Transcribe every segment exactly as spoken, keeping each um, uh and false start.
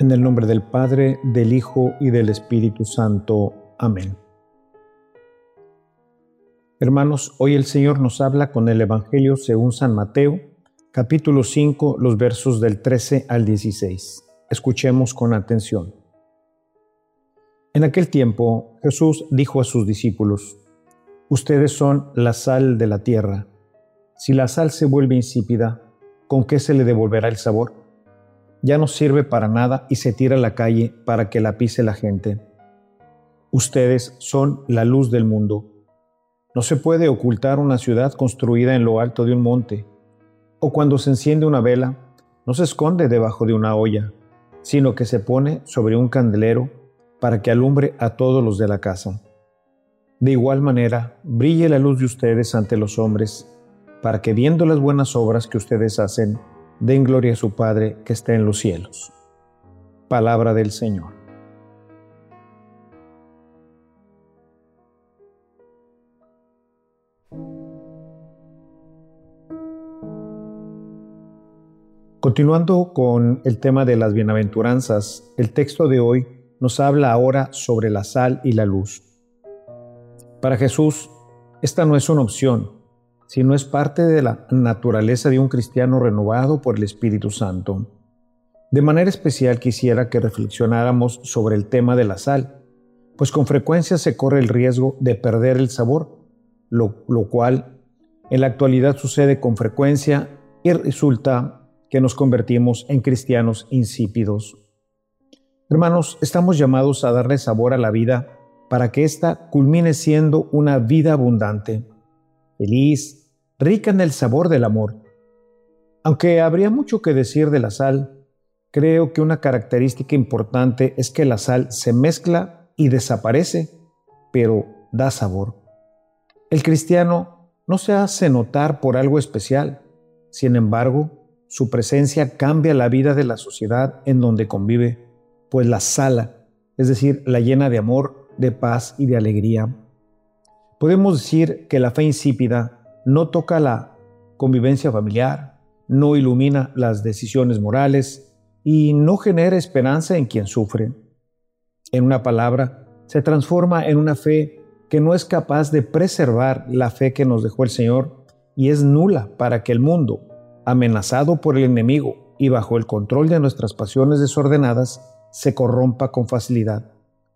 En el nombre del Padre, del Hijo y del Espíritu Santo. Amén. Hermanos, hoy el Señor nos habla con el Evangelio según San Mateo, capítulo cinco, los versos del trece al dieciséis. Escuchemos con atención. En aquel tiempo, Jesús dijo a sus discípulos: Ustedes son la sal de la tierra. Si la sal se vuelve insípida, ¿con qué se le devolverá el sabor? Ya no sirve para nada y se tira a la calle para que la pise la gente. Ustedes son la luz del mundo. No se puede ocultar una ciudad construida en lo alto de un monte, o cuando se enciende una vela, no se esconde debajo de una olla, sino que se pone sobre un candelero para que alumbre a todos los de la casa. De igual manera, brille la luz de ustedes ante los hombres, para que viendo las buenas obras que ustedes hacen, den gloria a su Padre que está en los cielos. Palabra del Señor. Continuando con el tema de las bienaventuranzas, el texto de hoy nos habla ahora sobre la sal y la luz. Para Jesús, esta no es una opción, sino es parte de la naturaleza de un cristiano renovado por el Espíritu Santo. De manera especial quisiera que reflexionáramos sobre el tema de la sal, pues con frecuencia se corre el riesgo de perder el sabor, lo, lo cual en la actualidad sucede con frecuencia y resulta que nos convertimos en cristianos insípidos. Hermanos, estamos llamados a darle sabor a la vida para que ésta culmine siendo una vida abundante, feliz, rica en el sabor del amor. Aunque habría mucho que decir de la sal, creo que una característica importante es que la sal se mezcla y desaparece, pero da sabor. El cristiano no se hace notar por algo especial, sin embargo, su presencia cambia la vida de la sociedad en donde convive, pues la sala, es decir, la llena de amor, de paz y de alegría. Podemos decir que la fe insípida no toca la convivencia familiar, no ilumina las decisiones morales y no genera esperanza en quien sufre. En una palabra, se transforma en una fe que no es capaz de preservar la fe que nos dejó el Señor y es nula para que el mundo, amenazado por el enemigo y bajo el control de nuestras pasiones desordenadas, se corrompa con facilidad,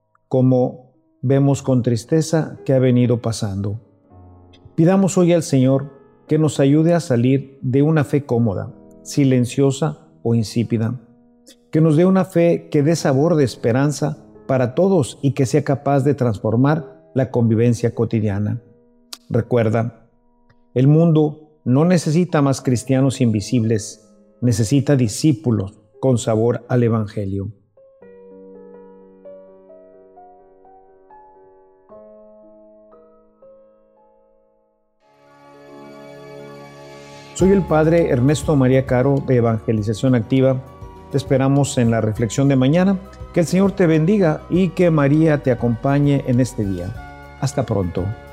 como vemos con tristeza que ha venido pasando. Pidamos hoy al Señor que nos ayude a salir de una fe cómoda, silenciosa o insípida, que nos dé una fe que dé sabor de esperanza para todos y que sea capaz de transformar la convivencia cotidiana. Recuerda, el mundo no necesita más cristianos invisibles, necesita discípulos con sabor al Evangelio. Soy el Padre Ernesto María Caro de Evangelización Activa. Te esperamos en la reflexión de mañana. Que el Señor te bendiga y que María te acompañe en este día. Hasta pronto.